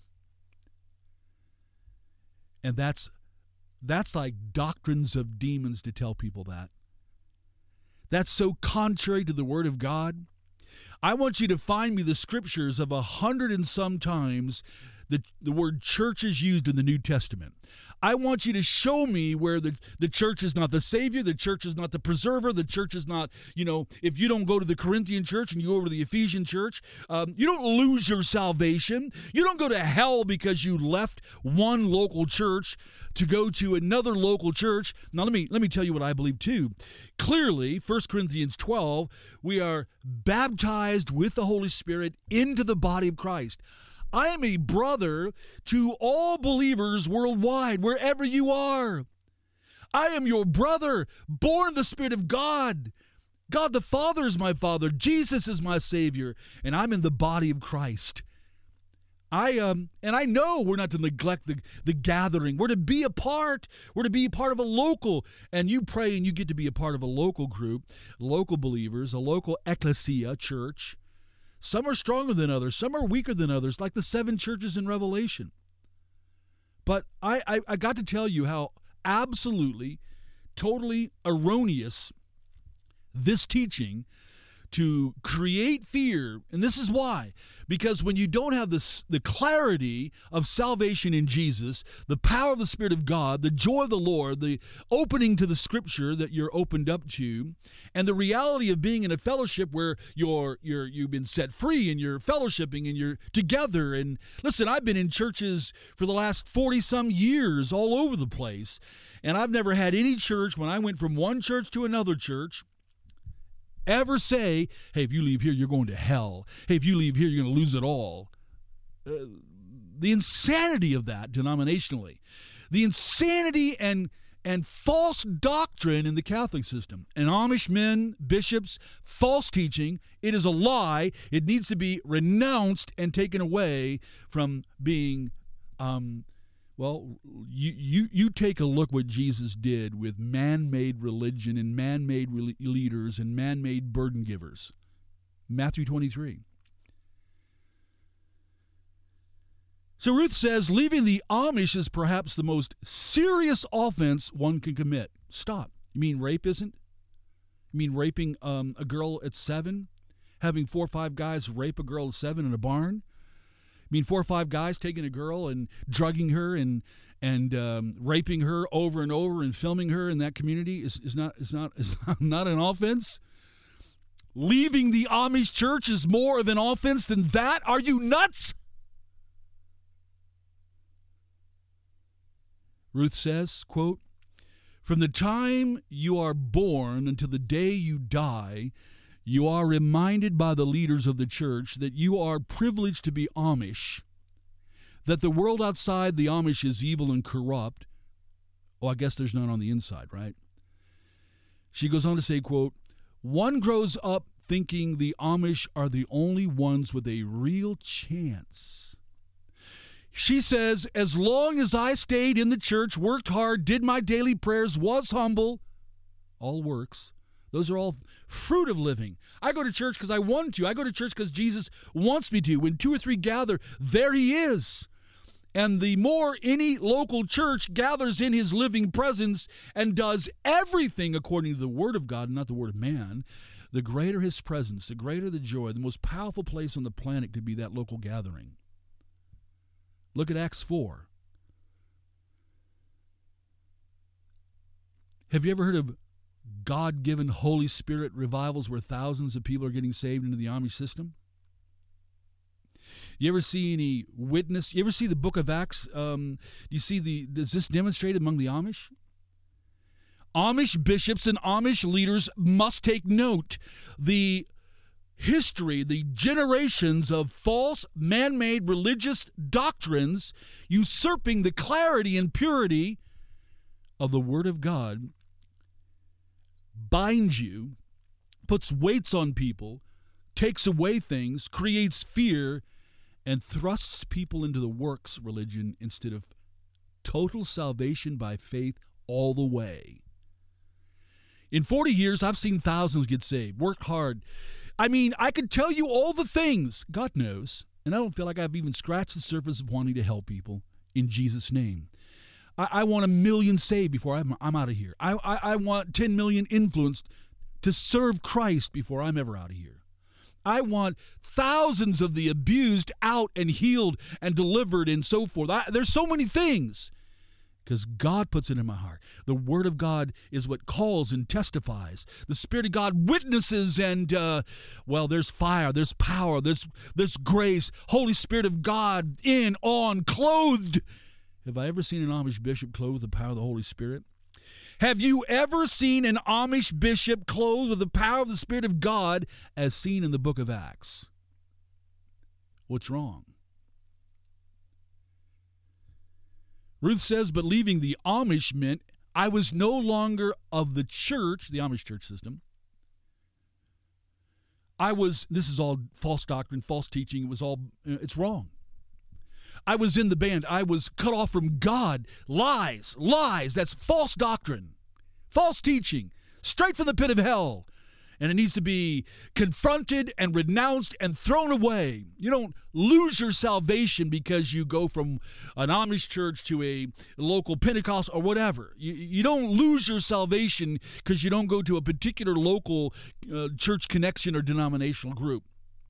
And that's that's like doctrines of demons to tell people that. That's so contrary to the Word of God. I want you to find me the Scriptures of a hundred and some times the, the word church is used in the New Testament. I want you to show me where the, the church is not the Savior, the church is not the preserver, the church is not, you know, if you don't go to the Corinthian church and you go over to the Ephesian church, um, you don't lose your salvation. You don't go to hell because you left one local church to go to another local church. Now, let me let me tell you what I believe, too. Clearly, First Corinthians twelve, we are baptized with the Holy Spirit into the body of Christ. I am a brother to all believers worldwide, wherever you are. I am your brother, born of the Spirit of God. God the Father is my Father. Jesus is my Savior, and I'm in the body of Christ. I um and I know we're not to neglect the, the gathering. We're to be a part. We're to be a part of a local. And you pray and you get to be a part of a local group, local believers, a local ecclesia, church. Some are stronger than others. Some are weaker than others, like the seven churches in Revelation. But I, I, I got to tell you how absolutely, totally erroneous this teaching to create fear. And this is why. Because when you don't have this, the clarity of salvation in Jesus, the power of the Spirit of God, the joy of the Lord, the opening to the Scripture that you're opened up to, and the reality of being in a fellowship where you're you're you've been set free and you're fellowshipping and you're together. And listen, I've been in churches for the last forty some years all over the place, and I've never had any church when I went from one church to another church ever say, hey, if you leave here, you're going to hell. Hey, if you leave here, you're going to lose it all. Uh, the insanity of that denominationally. The insanity and and false doctrine in the Catholic system. And Amish men, bishops, false teaching. It is a lie. It needs to be renounced and taken away from being um, Well, you, you you take a look what Jesus did with man-made religion and man-made re- leaders and man-made burden givers. Matthew twenty-three. So Ruth says, leaving the Amish is perhaps the most serious offense one can commit. Stop. You mean rape isn't? You mean raping um, a girl at seven? Having four or five guys rape a girl at seven in a barn? I mean, four or five guys taking a girl and drugging her and and um, raping her over and over and filming her in that community is, is not is not is not an offense. Leaving the Amish church is more of an offense than that. Are you nuts? Ruth says, quote, "From the time you are born until the day you die, you are reminded by the leaders of the church that you are privileged to be Amish, that the world outside the Amish is evil and corrupt." Oh, I guess there's none on the inside, right? She goes on to say, quote, "One grows up thinking the Amish are the only ones with a real chance." She says, as long as I stayed in the church, worked hard, did my daily prayers, was humble, all works. Those are all fruit of living. I go to church because I want to. I go to church because Jesus wants me to. When two or three gather, there he is. And the more any local church gathers in his living presence and does everything according to the word of God, not the word of man, the greater his presence, the greater the joy, the most powerful place on the planet could be that local gathering. Look at Acts four. Have you ever heard of God-given Holy Spirit revivals where thousands of people are getting saved into the Amish system? You ever see any witness? You ever see the book of Acts? Um, you see the, does this demonstrated among the Amish? Amish bishops and Amish leaders must take note. The history, the generations of false, man-made religious doctrines usurping the clarity and purity of the Word of God binds you, puts weights on people, takes away things, creates fear, and thrusts people into the works religion instead of total salvation by faith all the way. In forty years, I've seen thousands get saved, worked hard. I mean, I could tell you all the things, God knows, and I don't feel like I've even scratched the surface of wanting to help people in Jesus' name. I, I want a million saved before I'm, I'm out of here. I, I, I want ten million influenced to serve Christ before I'm ever out of here. I want thousands of the abused out and healed and delivered and so forth. I, there's so many things because God puts it in my heart. The Word of God is what calls and testifies. The Spirit of God witnesses and, uh, well, there's fire, there's power, there's, there's grace. Holy Spirit of God in, on, clothed. Have I ever seen an Amish bishop clothed with the power of the Holy Spirit? Have you ever seen an Amish bishop clothed with the power of the Spirit of God as seen in the book of Acts? What's wrong? Ruth says, but leaving the Amish meant I was no longer of the church, the Amish church system. I was, this is all false doctrine, false teaching. It was all, it's wrong. I was in the band. I was cut off from God. Lies, lies. That's false doctrine, false teaching, straight from the pit of hell. And it needs to be confronted and renounced and thrown away. You don't lose your salvation because you go from an Amish church to a local Pentecost or whatever. You, you don't lose your salvation because you don't go to a particular local uh, church connection or denominational group.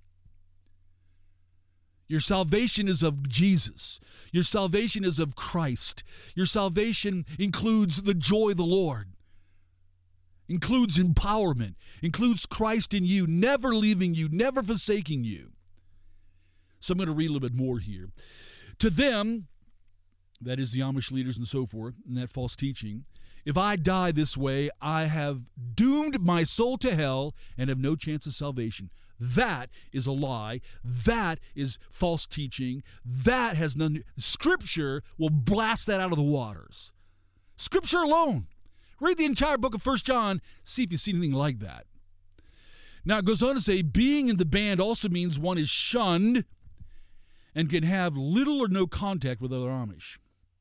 Your salvation is of Jesus. Your salvation is of Christ. Your salvation includes the joy of the Lord. Includes empowerment, includes Christ in you, never leaving you, never forsaking you. So I'm going to read a little bit more here. To them, that is the Amish leaders and so forth, and that false teaching, if I die this way, I have doomed my soul to hell and have no chance of salvation. That is a lie. That is false teaching. That has none. Scripture will blast that out of the waters. Scripture alone. Read the entire book of First John, see if you see anything like that. Now, it goes on to say, being in the band also means one is shunned and can have little or no contact with other Amish.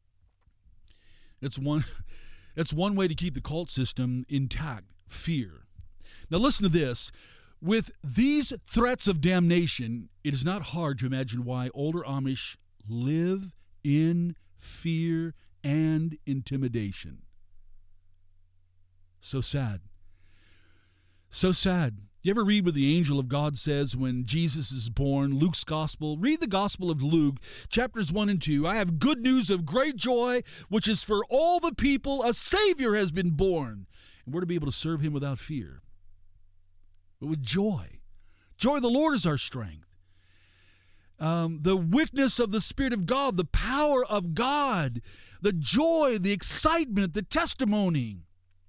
It's one, it's one way to keep the cult system intact, fear. Now, listen to this. With these threats of damnation, it is not hard to imagine why older Amish live in fear and intimidation. So sad. So sad. You ever read what the angel of God says when Jesus is born? Luke's gospel. Read the gospel of Luke, chapters one and two. I have good news of great joy, which is for all the people. A Savior has been born. And we're to be able to serve him without fear, but with joy. Joy of the Lord is our strength. Um, the witness of the Spirit of God, the power of God, the joy, the excitement, the testimony.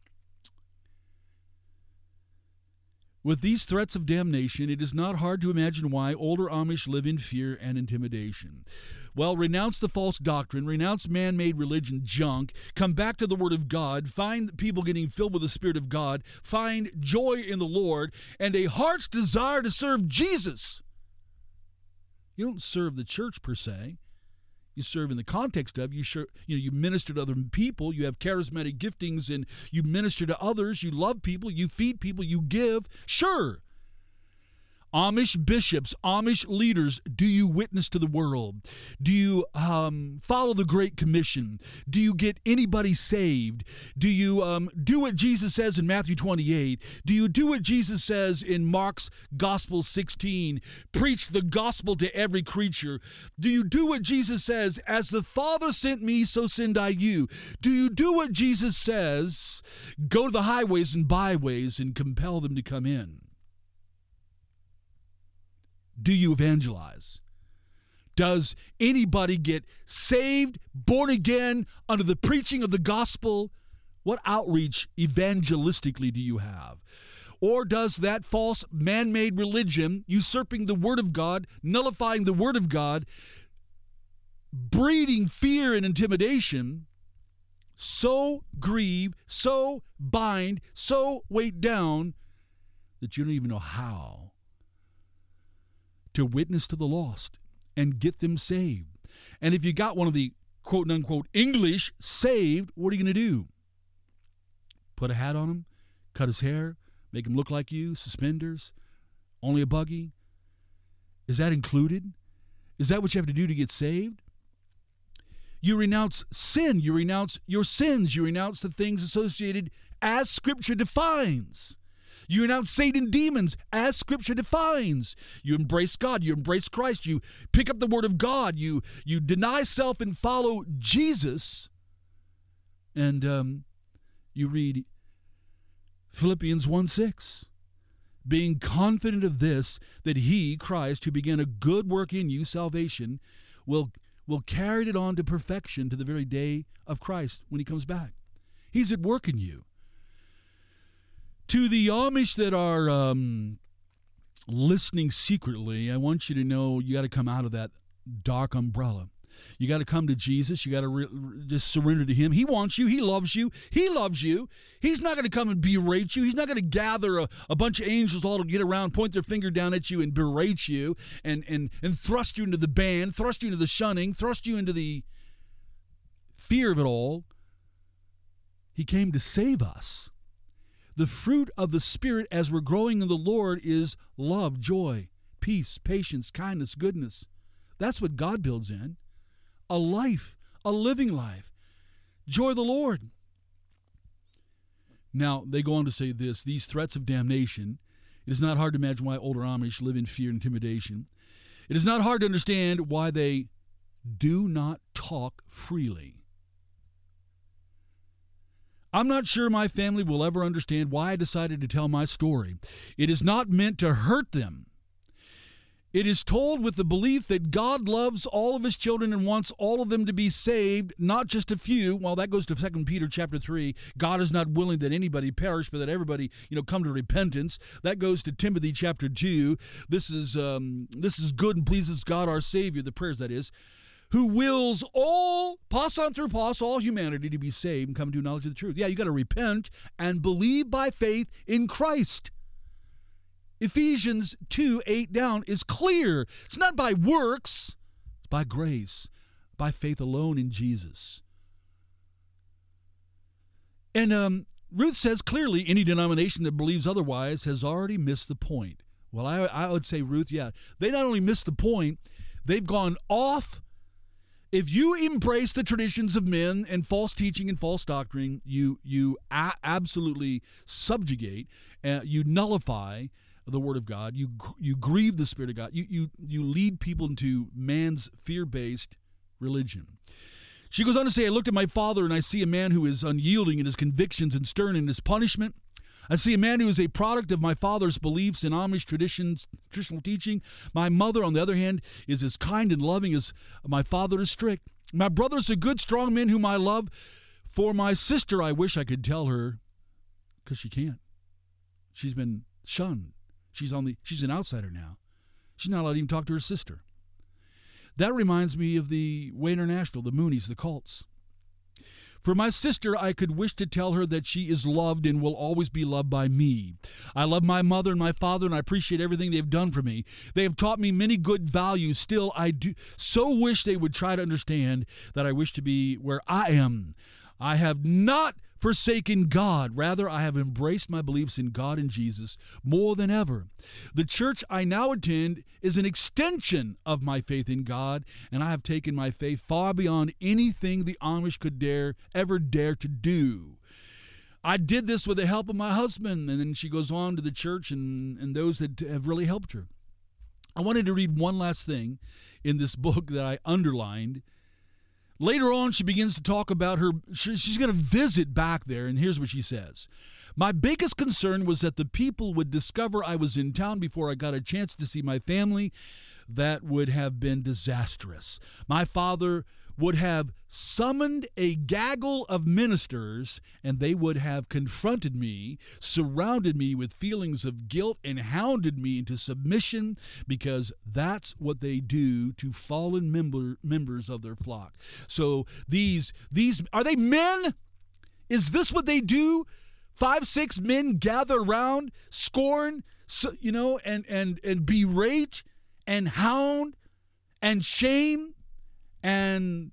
With these threats of damnation, it is not hard to imagine why older Amish live in fear and intimidation. Well, renounce the false doctrine, renounce man-made religion junk, come back to the Word of God, find people getting filled with the Spirit of God, find joy in the Lord, and a heart's desire to serve Jesus. You don't serve the church per se. You serve in the context of, you, sure, you know, you minister to other people, you have charismatic giftings, and you minister to others, you love people, you feed people, you give. Sure. Amish bishops, Amish leaders, do you witness to the world? Do you um, follow the Great Commission? Do you get anybody saved? Do you um, do what Jesus says in Matthew twenty-eight? Do you do what Jesus says in Mark's Gospel sixteen? Preach the gospel to every creature. Do you do what Jesus says, as the Father sent me, so send I you? Do you do what Jesus says, go to the highways and byways and compel them to come in? Do you evangelize? Does anybody get saved, born again, under the preaching of the gospel? What outreach evangelistically do you have? Or does that false man-made religion, usurping the Word of God, nullifying the Word of God, breeding fear and intimidation, so grieve, so bind, so weight down that you don't even know how to witness to the lost and get them saved? And if you got one of the quote-unquote English saved, what are you going to do? Put a hat on him? Cut his hair? Make him look like you? Suspenders? Only a buggy? Is that included? Is that what you have to do to get saved? You renounce sin. You renounce your sins. You renounce the things associated as Scripture defines. You renounce Satan and demons as Scripture defines. You embrace God. You embrace Christ. You pick up the Word of God. You you deny self and follow Jesus. And um, you read Philippians one six. Being confident of this, that he, Christ, who began a good work in you, salvation, will, will carry it on to perfection to the very day of Christ when he comes back. He's at work in you. To the Amish that are um, listening secretly, I want you to know you got to come out of that dark umbrella. You got to come to Jesus. You got to re- just surrender to him. He wants you. He loves you. He loves you. He's not going to come and berate you. He's not going to gather a, a bunch of angels all to get around, point their finger down at you and berate you and, and, and thrust you into the ban, thrust you into the shunning, thrust you into the fear of it all. He came to save us. The fruit of the Spirit as we're growing in the Lord is love, joy, peace, patience, kindness, goodness. That's what God builds in. A life, a living life. Joy of the Lord. Now, they go on to say this, these threats of damnation, it is not hard to imagine why older Amish live in fear and intimidation. It is not hard to understand why they do not talk freely. I'm not sure my family will ever understand why I decided to tell my story. It is not meant to hurt them. It is told with the belief that God loves all of his children and wants all of them to be saved, not just a few. Well, that goes to Second Peter chapter three. God is not willing that anybody perish, but that everybody, you know, come to repentance. That goes to Timothy chapter two. This is um, this is good and pleases God our Savior, the prayers that is, who wills all, pass on through pass, all humanity to be saved and come to knowledge of the truth. Yeah, you got to repent and believe by faith in Christ. Ephesians two, eight down is clear. It's not by works, it's by grace, by faith alone in Jesus. And um, Ruth says clearly any denomination that believes otherwise has already missed the point. Well, I, I would say, Ruth, yeah, they not only missed the point, they've gone off. If you embrace the traditions of men and false teaching and false doctrine, you you a- absolutely subjugate, uh, you nullify the Word of God. You you grieve the Spirit of God. You you you lead people into man's fear-based religion. She goes on to say, I looked at my father and I see a man who is unyielding in his convictions and stern in his punishment. I see a man who is a product of my father's beliefs in Amish traditions, traditional teaching. My mother, on the other hand, is as kind and loving as my father is strict. My brother is a good, strong man whom I love. For my sister, I wish I could tell her, because she can't. She's been shunned. She's on the. She's an outsider now. She's not allowed to even talk to her sister. That reminds me of the Way International, the Moonies, the cults. For my sister, I could wish to tell her that she is loved and will always be loved by me. I love my mother and my father, and I appreciate everything they've done for me. They have taught me many good values. Still, I do so wish they would try to understand that I wish to be where I am. I have not forsaken God. Rather, I have embraced my beliefs in God and Jesus more than ever. The church I now attend is an extension of my faith in God, and I have taken my faith far beyond anything the Amish could dare, ever dare to do. I did this with the help of my husband, and then she goes on to the church and, and those that have really helped her. I wanted to read one last thing in this book that I underlined. Later on, she begins to talk about her, she's going to visit back there, and here's what she says. My biggest concern was that the people would discover I was in town before I got a chance to see my family. That would have been disastrous. My father would have summoned a gaggle of ministers, and they would have confronted me, surrounded me with feelings of guilt, and hounded me into submission, because that's what they do to fallen member, members of their flock. So these, these, are they men? Is this what they do? Five, six men gather around, scorn, so, you know, and, and, and berate and hound and shame. And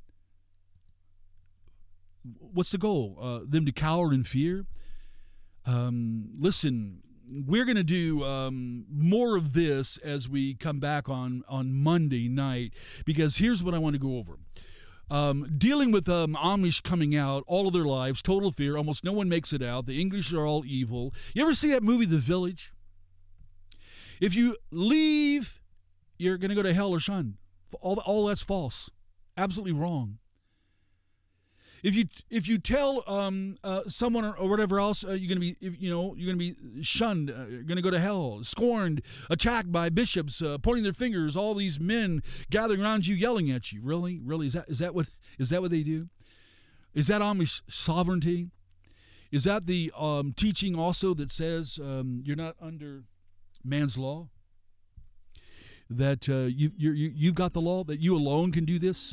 what's the goal? Uh, them to cower in fear? Um, listen, we're going to do um, more of this as we come back on, on Monday night, because here's what I want to go over. Um, dealing with um, Amish coming out all of their lives, total fear, almost no one makes it out. The English are all evil. You ever see that movie, The Village? If you leave, you're going to go to hell or shun. All, all that's false. Absolutely wrong. If you if you tell um, uh, someone or, or whatever else, uh, you're gonna be if, you know you're gonna be shunned, uh, you're gonna go to hell, scorned, attacked by bishops, uh, pointing their fingers, all these men gathering around you, yelling at you. Really, really, is that is that what is that what they do? Is that Amish sovereignty? Is that the um, teaching also that says um, you're not under man's law? That uh, you you you've got the law, that you alone can do this.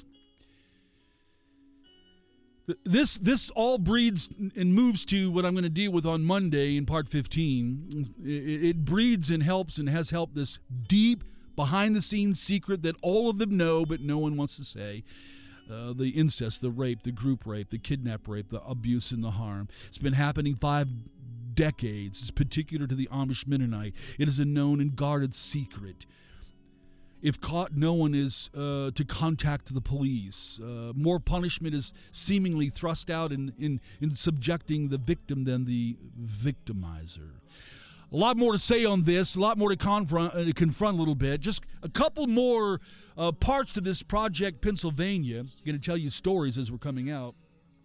This this all breeds and moves to what I'm going to deal with on Monday in part fifteen. It, it breeds and helps and has helped this deep behind-the-scenes secret that all of them know, but no one wants to say. Uh, the incest, the rape, the group rape, the kidnap rape, the abuse and the harm. It's been happening five decades. It's particular to the Amish Mennonite. It is a known and guarded secret. If caught, no one is uh, to contact the police. Uh, more punishment is seemingly thrust out in, in, in subjecting the victim than the victimizer. A lot more to say on this, a lot more to confront, uh, to confront a little bit. Just a couple more uh, parts to this Project Pennsylvania. I'm going to tell you stories as we're coming out.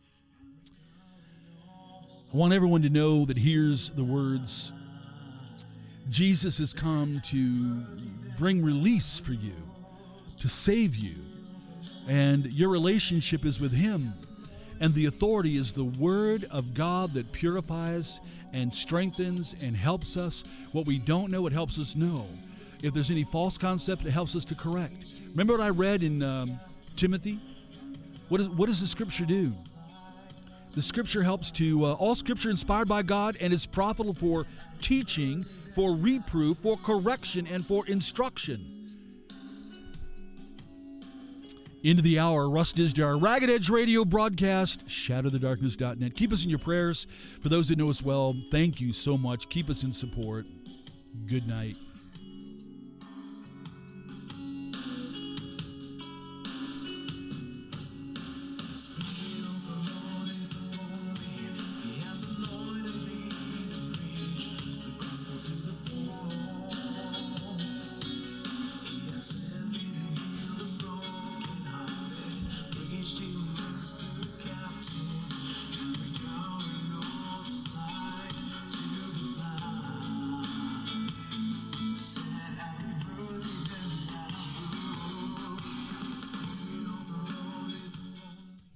I want everyone to know that hears the words, Jesus has come to bring release for you, to save you, and your relationship is with Him, and the authority is the Word of God that purifies and strengthens and helps us. What we don't know, it helps us know. If there's any false concept, it helps us to correct. Remember what I read in um, Timothy? What, is, what does the Scripture do? The Scripture helps to, uh, all Scripture inspired by God and is profitable for teaching, for reproof, for correction, and for instruction. Into the hour, Russ Disjar, Ragged Edge Radio broadcast, shadow the darkness dot net. Keep us in your prayers. For those that know us well, thank you so much. Keep us in support. Good night.